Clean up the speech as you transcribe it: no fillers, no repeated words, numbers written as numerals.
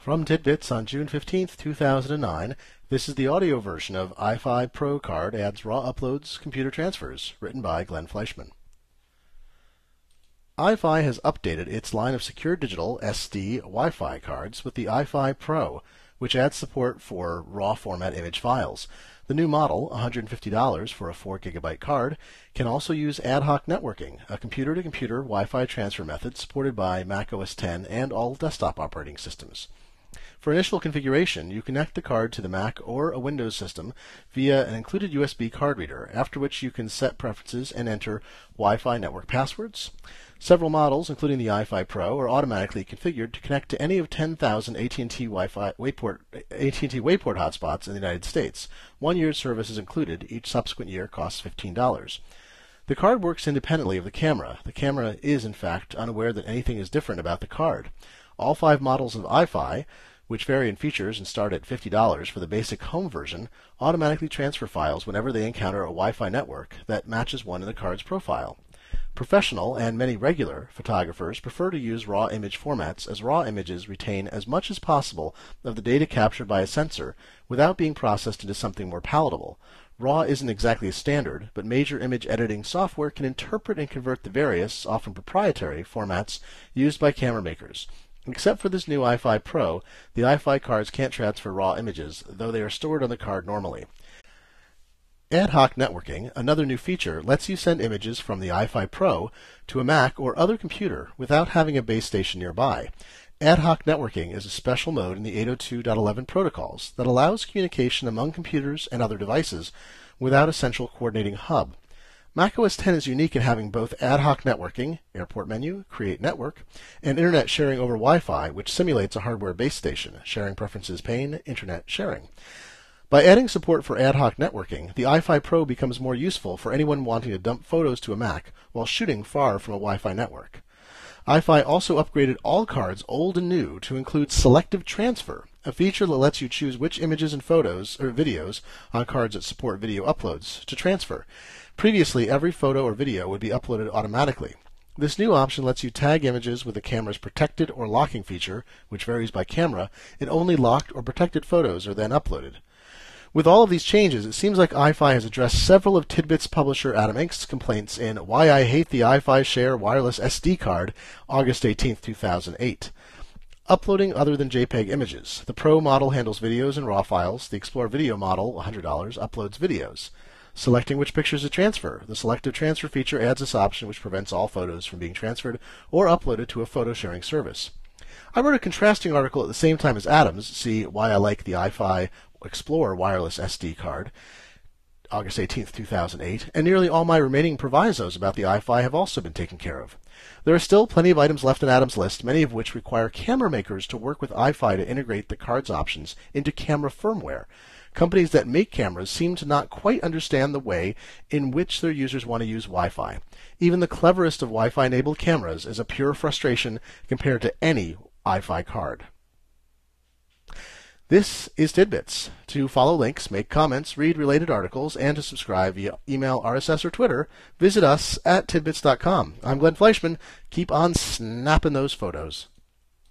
From Tidbits on June 15th, 2009, this is the audio version of iFi Pro Card Adds Raw Uploads Computer Transfers, written by Glenn Fleischman. iFi has updated its line of secure digital SD Wi-Fi cards with the iFi Pro, which adds support for raw format image files. The new model, $150 for a 4 GB card, can also use ad hoc networking, a computer-to-computer Wi-Fi transfer method supported by Mac OS X and all desktop operating systems. For initial configuration, you connect the card to the Mac or a Windows system via an included USB card reader, after which you can set preferences and enter Wi-Fi network passwords. Several models, including the iFi Pro, are automatically configured to connect to any of 10,000 AT&T Wayport hotspots in the United States. 1 year's service is included. Each subsequent year costs $15. The card works independently of the camera. The camera is, in fact, unaware that anything is different about the card. All 5 models of iFi, which vary in features and start at $50 for the basic home version, automatically transfer files whenever they encounter a Wi-Fi network that matches one in the card's profile. Professional and many regular photographers prefer to use raw image formats, as raw images retain as much as possible of the data captured by a sensor without being processed into something more palatable. RAW isn't exactly a standard, but major image editing software can interpret and convert the various, often proprietary, formats used by camera makers. Except for this new iFi Pro, the iFi cards can't transfer raw images, though they are stored on the card normally. Ad hoc networking, another new feature, lets you send images from the iFi Pro to a Mac or other computer without having a base station nearby. Ad hoc networking is a special mode in the 802.11 protocols that allows communication among computers and other devices without a central coordinating hub. Mac OS X is unique in having both ad hoc networking, airport menu, create network, and internet sharing over Wi-Fi, which simulates a hardware base station, sharing preferences pane, internet sharing. By adding support for ad hoc networking, the iFi Pro becomes more useful for anyone wanting to dump photos to a Mac while shooting far from a Wi-Fi network. iFi also upgraded all cards, old and new, to include selective transfer, a feature that lets you choose which images and photos or videos on cards that support video uploads to transfer. Previously, every photo or video would be uploaded automatically. This new option lets you tag images with the camera's protected or locking feature, which varies by camera, and only locked or protected photos are then uploaded. With all of these changes, it seems like iFi has addressed several of Tidbits publisher Adam Ink's complaints in Why I Hate the iFi Share Wireless SD Card, August 18, 2008. Uploading other than JPEG images. The Pro model handles videos and RAW files. The Explore Video model, $100, uploads videos. Selecting which pictures to transfer. The selective transfer feature adds this option, which prevents all photos from being transferred or uploaded to a photo sharing service. I wrote a contrasting article at the same time as Adam's, see Why I Like the iFi Explore Wireless SD Card, August 18, 2008, and nearly all my remaining provisos about the iFi have also been taken care of. There are still plenty of items left in Adam's list, many of which require camera makers to work with iFi to integrate the card's options into camera firmware. Companies that make cameras seem to not quite understand the way in which their users want to use Wi-Fi. Even the cleverest of Wi-Fi-enabled cameras is a pure frustration compared to any iFi card. This is Tidbits. To follow links, make comments, read related articles, and to subscribe via email, RSS, or Twitter, visit us at tidbits.com. I'm Glenn Fleischman. Keep on snapping those photos.